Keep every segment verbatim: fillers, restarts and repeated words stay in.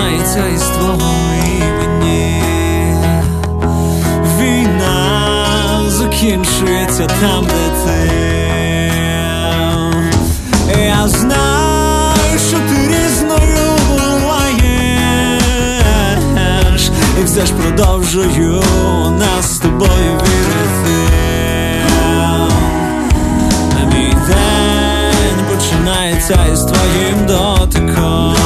починається із твого імені. Війна закінчується там, де ти. Я знаю, що ти різною буваєш, і все ж продовжую нас з тобою вірити. Мій день починається із твоїм дотиком,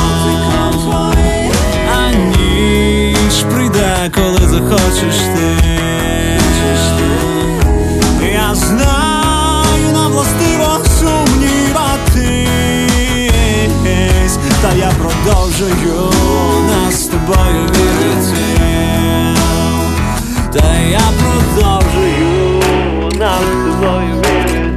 а ніч прийде, коли захочеш ти. Я знаю, нам властиво сумніватись, та я продовжую нас з тобою вірити. Та я продовжую нас з тобою вірити.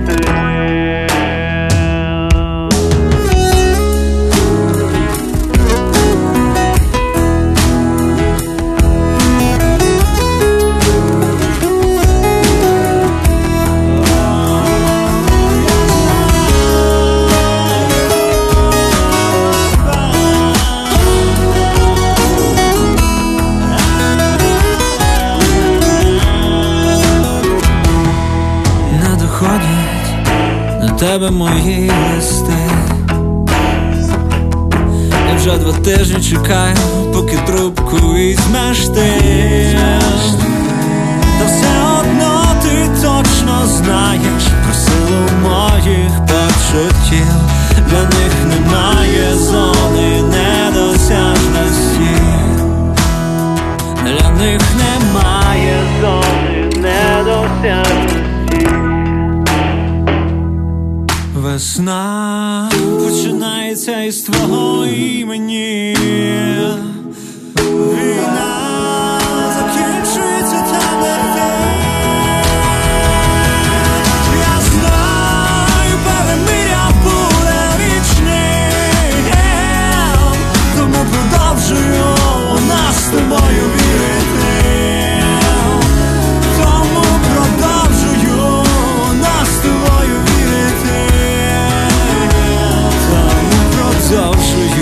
До тебе мої листи, я вже два тижні чекаю, поки трубку візьмеш ти. Та все одно ти точно знаєш про силу моїх почуттів. Для них немає зони недосяжності. Для них немає зони недосяжності. Весна починається із твого імені. Війна закінчується там, де ти. Я знаю, перемир'я буде вічним, тому продовжую нас з тобою вірити. Тому продовжую нас з тобою вірити. Продовжую